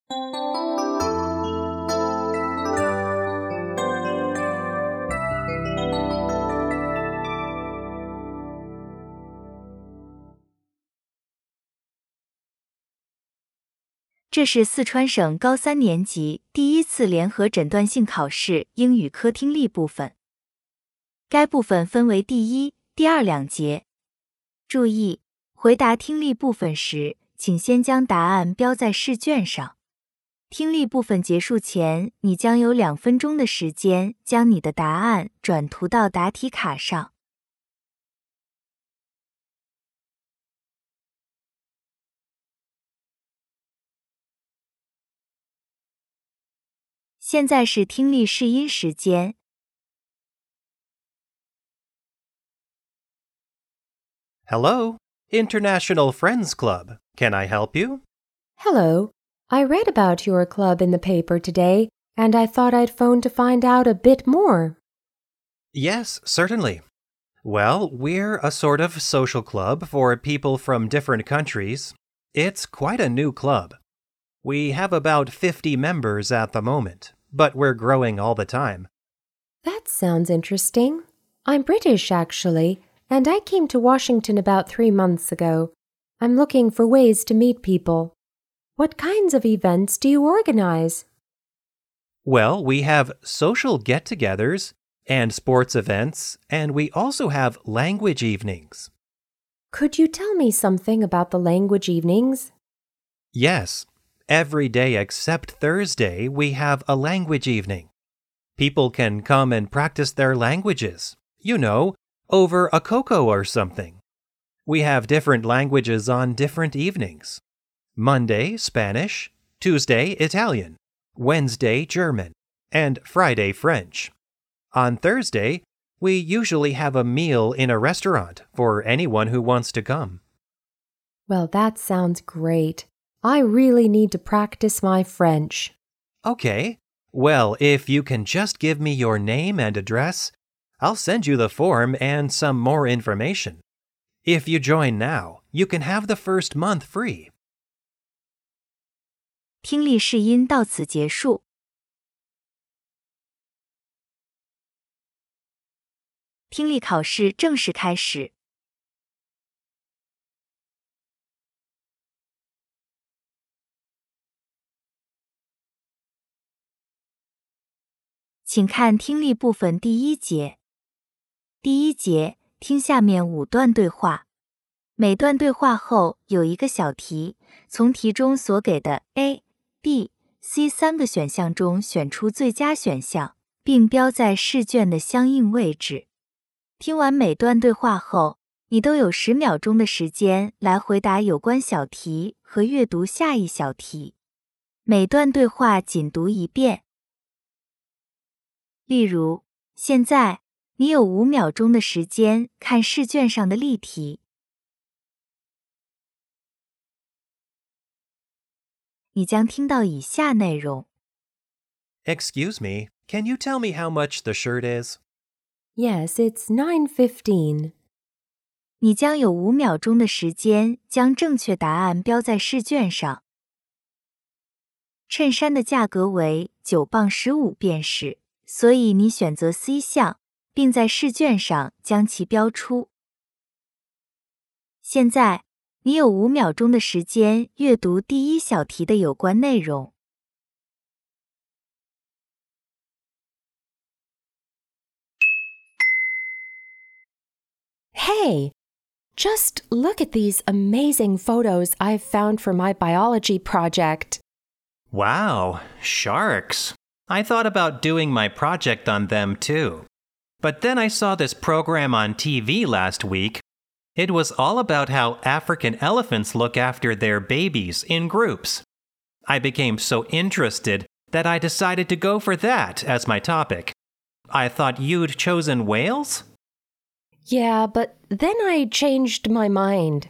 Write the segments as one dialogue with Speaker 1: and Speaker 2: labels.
Speaker 1: 这是四川省高3年级第1次联合诊断性考试英语科听力部分。该部分分为第1、第2两节。注意，回答听力部分时，请先将答案标在试卷上。听力部分结束前，你将有2分钟的时间将你的答案转涂到答题卡上。现在是听力试音时间。
Speaker 2: Hello, International Friends Club. Can I help you?
Speaker 3: Hello. I read about your club in the paper today, and I thought I'd phone to find out a bit more.
Speaker 2: Yes, certainly. Well, we're a sort of social club for people from different countries. It's quite a new club. We have about 50 members at the moment, but we're growing all the time.
Speaker 3: That sounds interesting. I'm British, actually, and I came to Washington about 3 months ago. I'm looking for ways to meet people. What kinds of events do you organize?
Speaker 2: Well, we have social get-togethers and sports events, and we also have language evenings.
Speaker 3: Could you tell me something about the language evenings?
Speaker 2: Yes. Every day except Thursday, we have a language evening. People can come and practice their languages, over a cocoa or something. We have different languages on different evenings. Monday, Spanish, Tuesday, Italian, Wednesday, German, and Friday, French. On Thursday, we usually have a meal in a restaurant for anyone who wants to come.
Speaker 3: Well, that sounds great. I really need to practice my French.
Speaker 2: Okay. Well, if you can just give me your name and address, I'll send you the form and some more information. If you join now, you can have the first month free.
Speaker 1: 听力试音到此结束。听力考试正式开始。请看听力部分第1节。第1节，听下面5段对话。每段对话后有一个小题，从题中所给的 A、B、C 3个选项中选出最佳选项，并标在试卷的相应位置。听完每段对话后，你都有10秒钟的时间来回答有关小题和阅读下一小题。每段对话仅读一遍。例如，现在你有5秒钟的时间看试卷上的例题。你将听到以下内容。
Speaker 2: Excuse me, can you tell me how much the shirt is?
Speaker 3: Yes, it's 9:15.
Speaker 1: 你将有5秒钟的时间将正确答案标在试卷上。衬衫的价格为9磅15便士，所以你选择 C 项，并在试卷上将其标出。现在，你有5秒钟的时间阅读第1小题的有关内容。
Speaker 3: Hey, just look at these amazing photos I've found for my biology project.
Speaker 2: Wow, sharks. I thought about doing my project on them too. But then I saw this program on TV last week. It was all about how African elephants look after their babies in groups. I became so interested that I decided to go for that as my topic. I thought you'd chosen whales?
Speaker 3: Yeah, but then I changed my mind.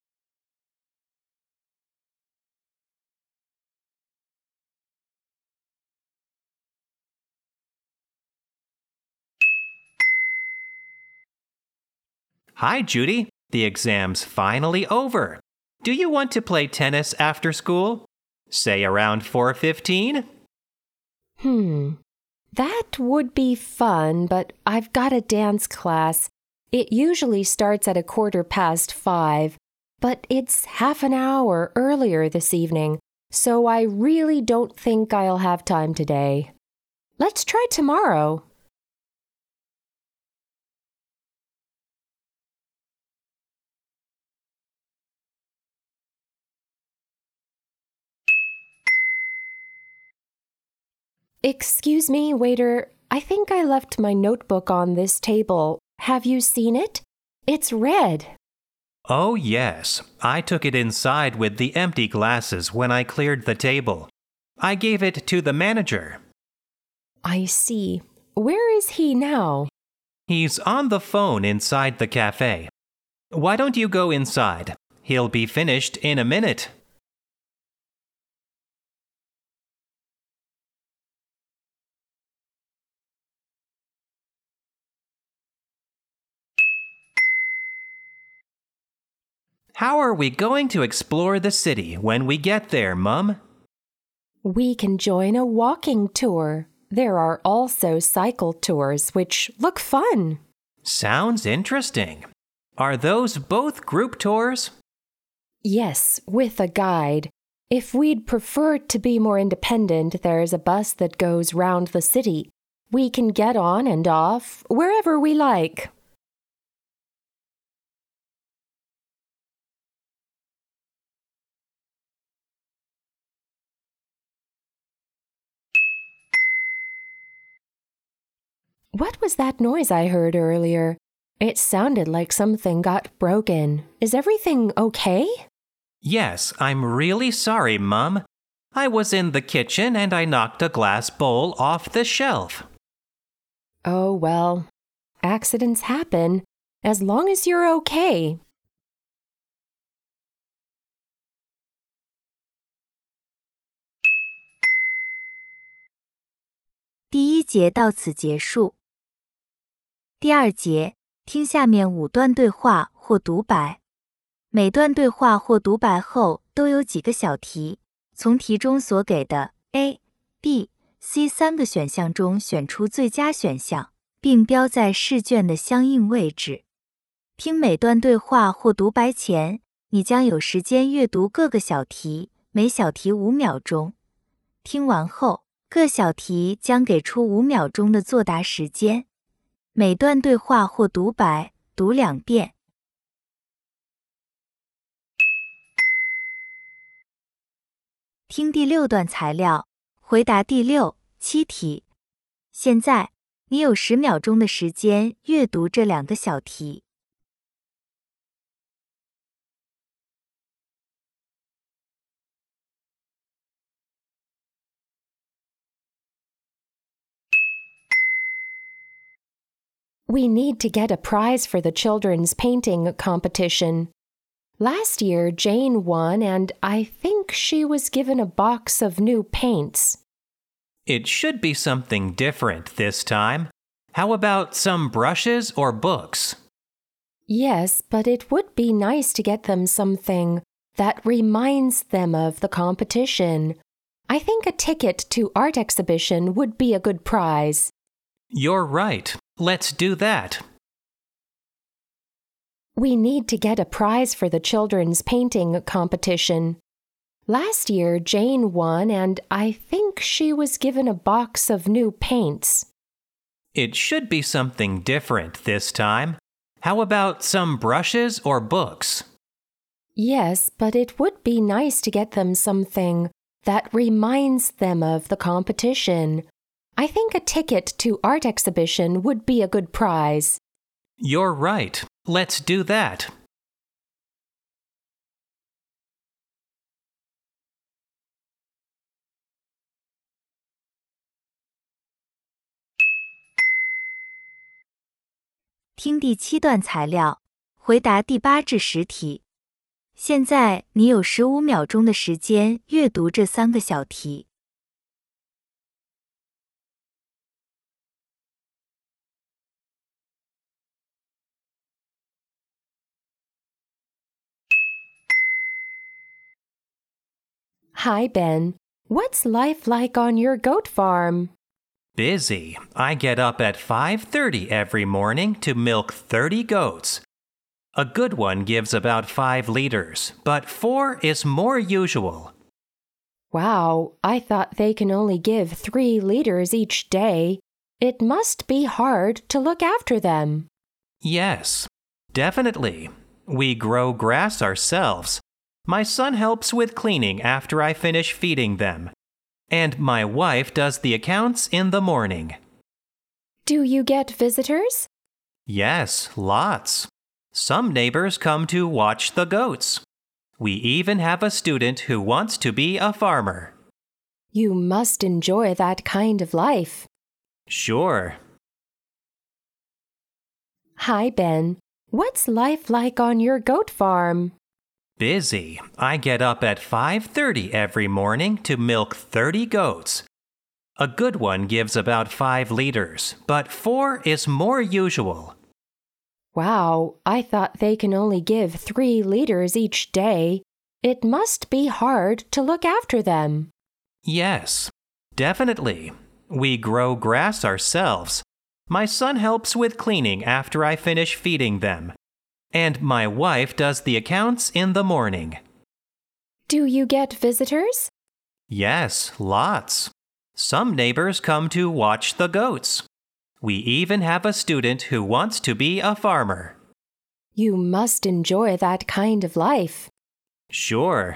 Speaker 2: Hi, Judy. The exam's finally over. Do you want to play tennis after school? Say around 4:15?
Speaker 3: That would be fun, but I've got a dance class. It usually starts at 5:15, but it's half an hour earlier this evening, so I really don't think I'll have time today. Let's try tomorrow. Excuse me, waiter. I think I left my notebook on this table. Have you seen it? It's red.
Speaker 2: Oh, yes. I took it inside with the empty glasses when I cleared the table. I gave it to the manager.
Speaker 3: I see. Where is he now?
Speaker 2: He's on the phone inside the cafe. Why don't you go inside? He'll be finished in a minute. How are we going to explore the city when we get there, Mum?
Speaker 3: We can join a walking tour. There are also cycle tours, which look fun.
Speaker 2: Sounds interesting. Are those both group tours?
Speaker 3: Yes, with a guide. If we'd prefer to be more independent, there's a bus that goes round the city. We can get on and off wherever we like. What was that noise I heard earlier? It sounded like something got broken. Is everything okay?
Speaker 2: Yes, I'm really sorry, Mum. I was in the kitchen and I knocked a glass bowl off the shelf.
Speaker 3: Oh, well, accidents happen, as long as you're okay.
Speaker 1: 第1节到此结束。第2节，听下面5段对话或独白。每段对话或独白后都有几个小题，从题中所给的 A、B、C 3个选项中选出最佳选项，并标在试卷的相应位置。听每段对话或独白前，你将有时间阅读各个小题，每小题5秒钟。听完后，各小题将给出5秒钟的作答时间。每段对话或独白读2遍。听第6段材料，回答第6、7题。现在，你有10秒钟的时间阅读这2个小题。
Speaker 3: We need to get a prize for the children's painting competition. Last year, Jane won, and I think she was given a box of new paints.
Speaker 2: It should be something different this time. How about some brushes or books?
Speaker 3: Yes, but it would be nice to get them something that reminds them of the competition. I think a ticket to art exhibition would be a good prize.
Speaker 2: You're right. Let's do that.
Speaker 3: We need to get a prize for the children's painting competition. Last year, Jane won, and I think she was given a box of new paints.
Speaker 2: It should be something different this time. How about some brushes or books?
Speaker 3: Yes, but it would be nice to get them something that reminds them of the competition. I think a ticket to art exhibition would be a good prize.
Speaker 2: You're right. Let's do that.
Speaker 1: 听第7段材料，回答第8至10题。现在你有15秒钟的时间阅读这3个小题。
Speaker 3: Hi, Ben. What's life like on your goat farm?
Speaker 2: Busy. I get up at 5:30 every morning to milk 30 goats. A good one gives about 5 liters, but 4 is more usual.
Speaker 3: Wow, I thought they can only give 3 liters each day. It must be hard to look after them.
Speaker 2: Yes, definitely. We grow grass ourselves. My son helps with cleaning after I finish feeding them. And my wife does the accounts in the morning.
Speaker 3: Do you get visitors?
Speaker 2: Yes, lots. Some neighbors come to watch the goats. We even have a student who wants to be a farmer.
Speaker 3: You must enjoy that kind of life.
Speaker 2: Sure.
Speaker 3: Hi, Ben. What's life like on your goat farm?
Speaker 2: Busy. I get up at 5:30 every morning to milk 30 goats. A good one gives about 5 liters, but 4 is more usual.
Speaker 3: Wow, I thought they can only give 3 liters each day. It must be hard to look after them.
Speaker 2: Yes, definitely. We grow grass ourselves. My son helps with cleaning after I finish feeding them. And my wife does the accounts in the morning.
Speaker 3: Do you get visitors?
Speaker 2: Yes, lots. Some neighbors come to watch the goats. We even have a student who wants to be a farmer.
Speaker 3: You must enjoy that kind of life.
Speaker 2: Sure.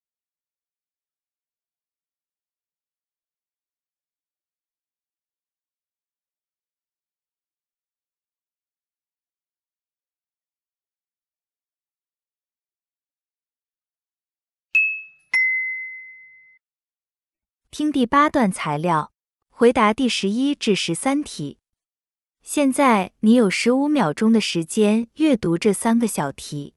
Speaker 1: 听第8段材料，回答第11至13题。现在你有15秒钟的时间阅读这3个小题。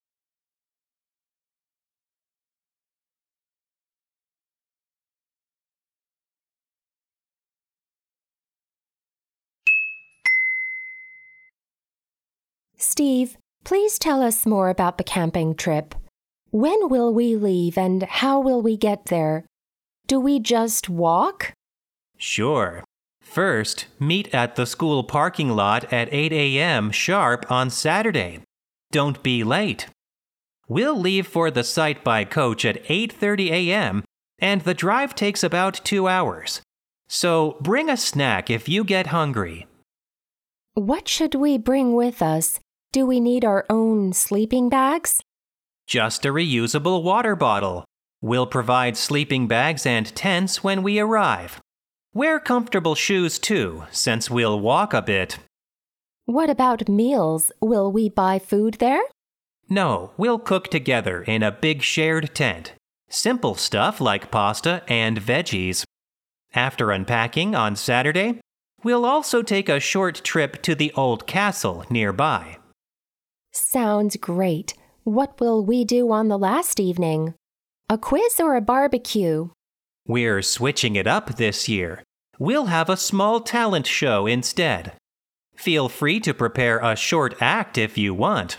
Speaker 3: Steve, please tell us more about the camping trip. When will we leave and how will we get there? Do we just walk?
Speaker 2: Sure. First, meet at the school parking lot at 8 a.m. sharp on Saturday. Don't be late. We'll leave for the site by coach at 8:30 a.m., and the drive takes about 2 hours. So bring a snack if you get hungry.
Speaker 3: What should we bring with us? Do we need our own sleeping bags?
Speaker 2: Just a reusable water bottle. We'll provide sleeping bags and tents when we arrive. Wear comfortable shoes too, since we'll walk a bit.
Speaker 3: What about meals? Will we buy food there?
Speaker 2: No, we'll cook together in a big shared tent. Simple stuff like pasta and veggies. After unpacking on Saturday, we'll also take a short trip to the old castle nearby.
Speaker 3: Sounds great. What will we do on the last evening? A quiz or a barbecue?
Speaker 2: We're switching it up this year. We'll have a small talent show instead. Feel free to prepare a short act if you want.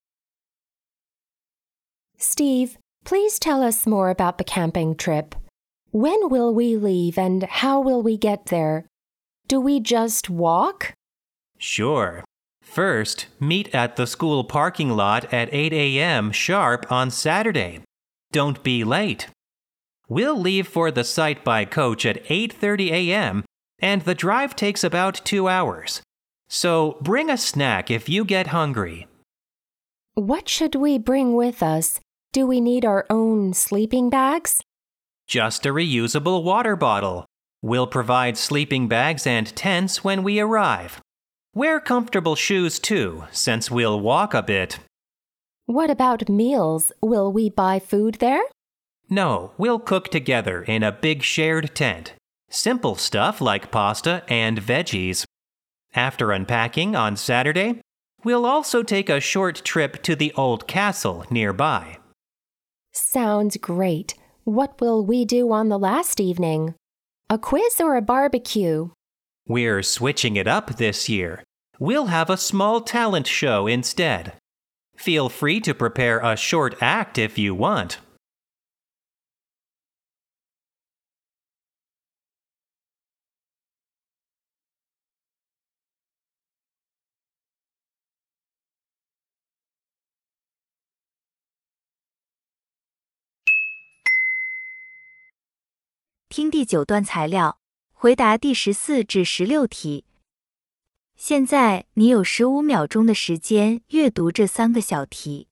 Speaker 3: Steve, please tell us more about the camping trip. When will we leave and how will we get there? Do we just walk?
Speaker 2: Sure. First, meet at the school parking lot at 8 a.m. sharp on Saturday. Don't be late. We'll leave for the site by coach at 8:30 a.m., and the drive takes about 2 hours. So bring a snack if you get hungry.
Speaker 3: What should we bring with us? Do we need our own sleeping bags?
Speaker 2: Just a reusable water bottle. We'll provide sleeping bags and tents when we arrive. Wear comfortable shoes too, since we'll walk a bit.
Speaker 3: What about meals? Will we buy food there?
Speaker 2: No, we'll cook together in a big shared tent. Simple stuff like pasta and veggies. After unpacking on Saturday, we'll also take a short trip to the old castle nearby.
Speaker 3: Sounds great. What will we do on the last evening? A quiz or a barbecue?
Speaker 2: We're switching it up this year. We'll have a small talent show instead. Feel free to prepare a short act if you want.
Speaker 1: 听第9段材料，回答第14至16题。现在你有15秒钟的时间阅读这3个小题。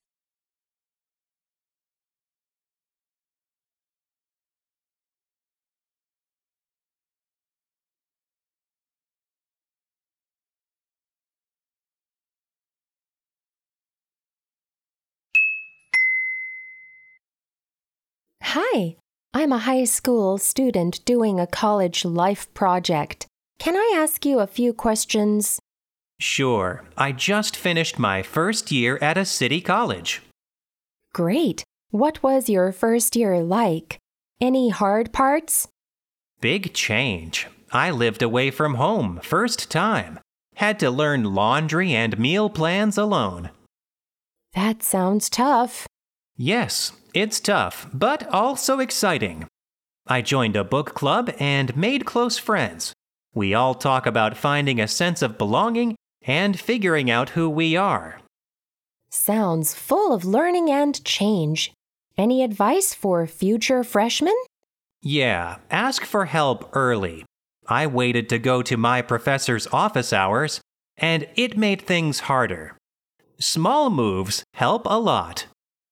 Speaker 3: Hi, I'm a high school student doing a college life project. Can I ask you a few questions?
Speaker 2: Sure, I just finished my first year at a city college.
Speaker 3: Great. What was your first year like? Any hard parts?
Speaker 2: Big change. I lived away from home first time. Had to learn laundry and meal plans alone.
Speaker 3: That sounds tough.
Speaker 2: Yes, it's tough, but also exciting. I joined a book club and made close friends. We all talk about finding a sense of belonging and figuring out who we are.
Speaker 3: Sounds full of learning and change. Any advice for future freshmen?
Speaker 2: Yeah, ask for help early. I waited to go to my professor's office hours, and it made things harder. Small moves help a lot.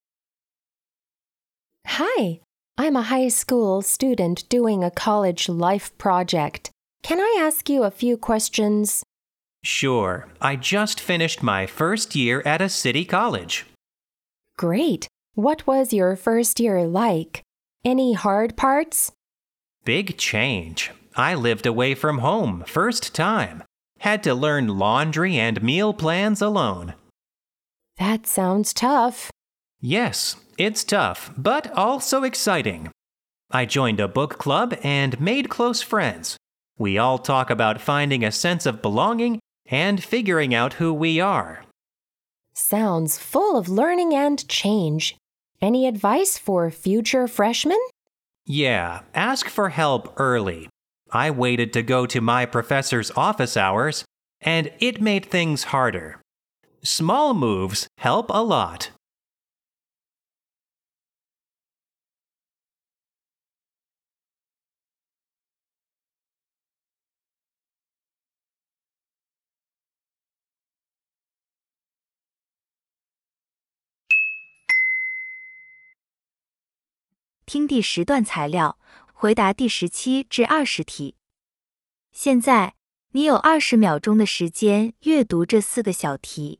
Speaker 3: Hi, I'm a high school student doing a college life project. Can I ask you a few questions?
Speaker 2: Sure, I just finished my first year at a city college.
Speaker 3: Great. What was your first year like? Any hard parts?
Speaker 2: Big change. I lived away from home first time. Had to learn laundry and meal plans alone.
Speaker 3: That sounds tough.
Speaker 2: Yes, it's tough, but also exciting. I joined a book club and made close friends. We all talk about finding a sense of belonging and figuring out who we are.
Speaker 3: Sounds full of learning and change. Any advice for future freshmen?
Speaker 2: Yeah, ask for help early. I waited to go to my professor's office hours, and it made things harder. Small moves help a lot.
Speaker 1: 听第10段材料，回答第17至20题。现在你有20秒钟的时间阅读这4个小题。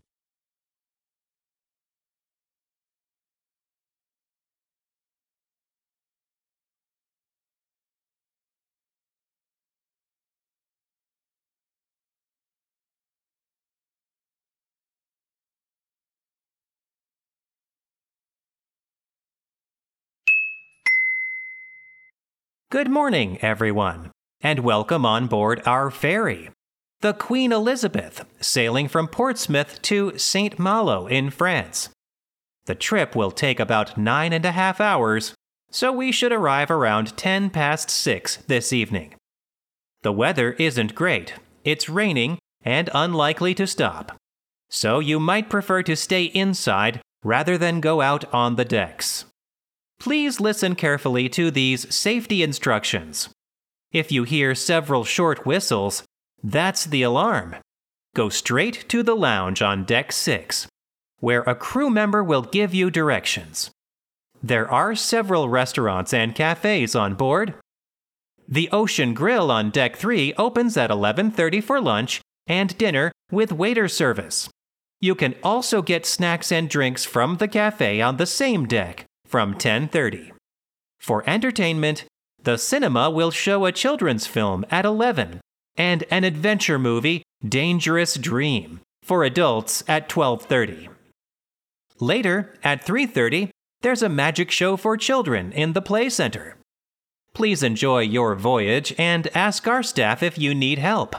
Speaker 2: Good morning, everyone, and welcome on board our ferry, the Queen Elizabeth, sailing from Portsmouth to St. Malo in France. The trip will take about 9.5 hours, so we should arrive around 10 past 6 this evening. The weather isn't great. It's raining and unlikely to stop, so you might prefer to stay inside rather than go out on the decks. Please listen carefully to these safety instructions. If you hear several short whistles, that's the alarm. Go straight to the lounge on deck 6, where a crew member will give you directions. There are several restaurants and cafes on board. The Ocean Grill on deck 3 opens at 11:30 for lunch and dinner with waiter service. You can also get snacks and drinks from the cafe on the same deck from 10:30. For entertainment, the cinema will show a children's film at 11 and an adventure movie, Dangerous Dream, for adults at 12:30. Later, at 3:30, there's a magic show for children in the play center. Please enjoy your voyage and ask our staff if you need help.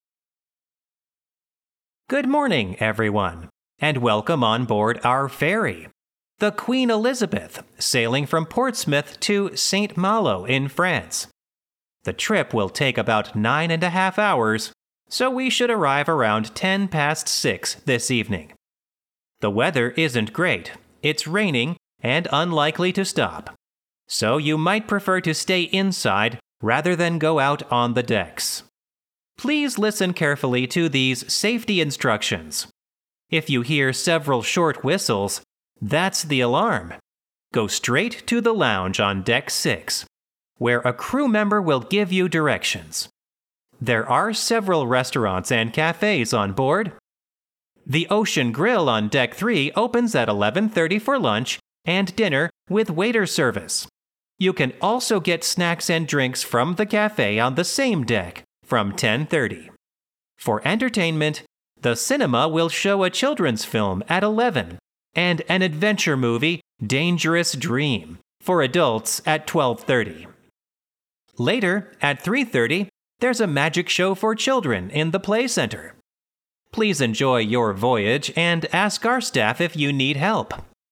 Speaker 2: Good morning, everyone, and welcome on board our ferry, the Queen Elizabeth, sailing from Portsmouth to St. Malo in France. The trip will take about 9.5 hours, so we should arrive around 10 past 6 this evening. The weather isn't great. It's raining and unlikely to stop, so you might prefer to stay inside rather than go out on the decks. Please listen carefully to these safety instructions. If you hear several short whistles, that's the alarm. Go straight to the lounge on Deck 6, where a crew member will give you directions. There are several restaurants and cafes on board. The Ocean Grill on Deck 3 opens at 11:30 for lunch and dinner with waiter service. You can also get snacks and drinks from the cafe on the same deck from 10:30. For entertainment, the cinema will show a children's film at 11 and an adventure movie, Dangerous Dream, for adults at 12:30. Later, at 3:30, there's a magic show for children in the play center. Please enjoy your voyage and ask our staff if you need help.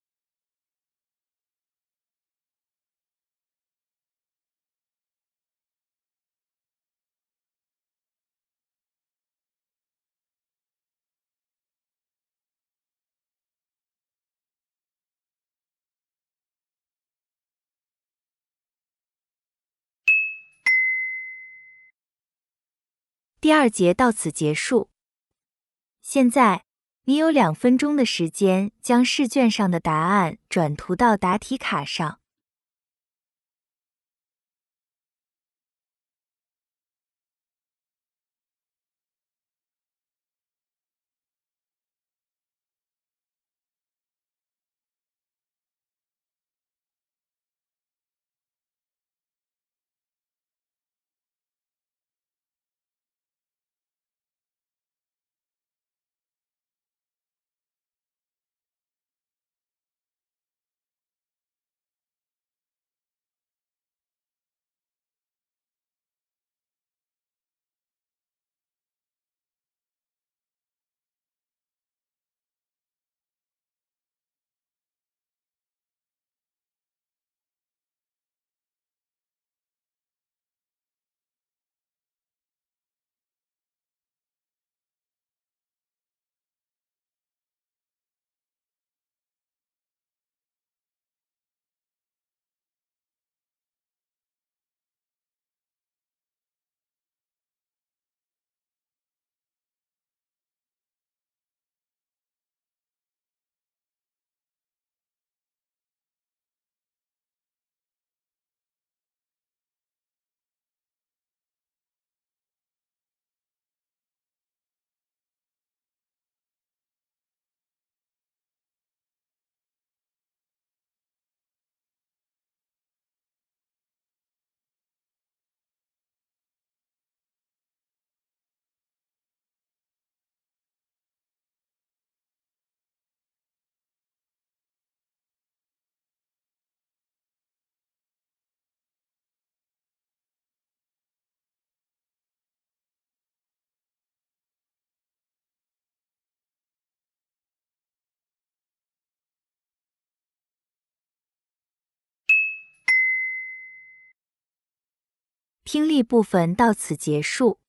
Speaker 1: 第2节到此结束。现在，你有2分钟的时间将试卷上的答案转涂到答题卡上。听力部分到此结束。